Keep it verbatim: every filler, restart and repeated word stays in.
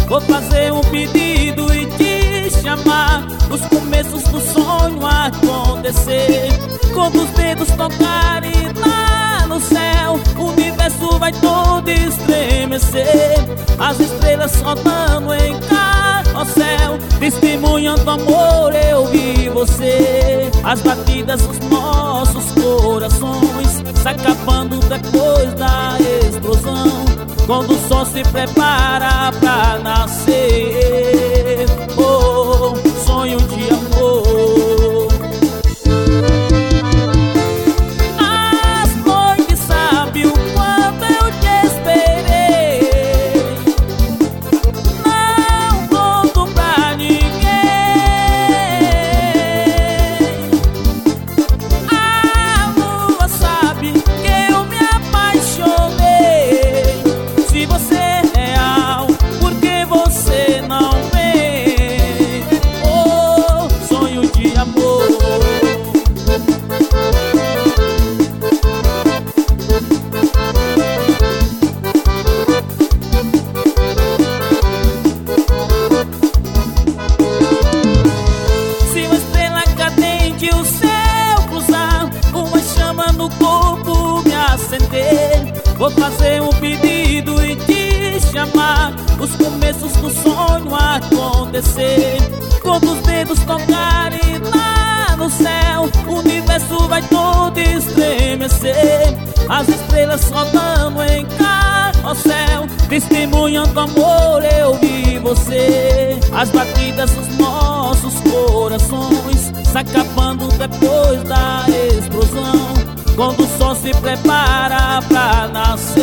Vou fazer um pedido e te chamar, os começos do sonho acontecer. Quando os dedos tocarem lá no céu, o universo vai todo estremecer. As estrelas rodando em carrossel, testemunhando amor, eu vi você. As batidas dos nossos corações se acabando depois da explosão, quando o sol se prepara pra nascer. Oh, sonho de amor. As noites sabem o quanto eu te esperei, não conto pra ninguém. A lua sabe que eu me apaixonei. Se você é real, por que você não vem? Oh, sonho de amor. Se uma estrela cadente o céu cruzar, uma chama no corpo me acender, vou fazer um pedido e te chamar, os começos do sonho acontecer. Quando os dedos tocarem lá no céu, o universo vai todo estremecer. As estrelas rodando em carrossel, testemunhando amor, eu vi você. As batidas dos nossos corações se acabando depois da explosão, quando o sol se prepara pra nascer.